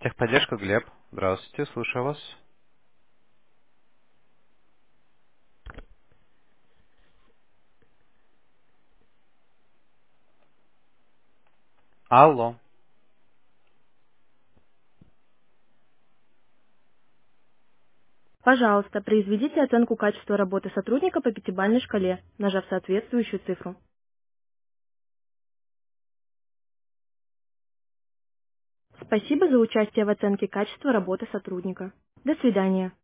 Техподдержка, Глеб. Здравствуйте, слушаю вас. Алло. Пожалуйста, произведите оценку качества работы сотрудника по пятибалльной шкале, нажав соответствующую цифру. Спасибо за участие в оценке качества работы сотрудника. До свидания.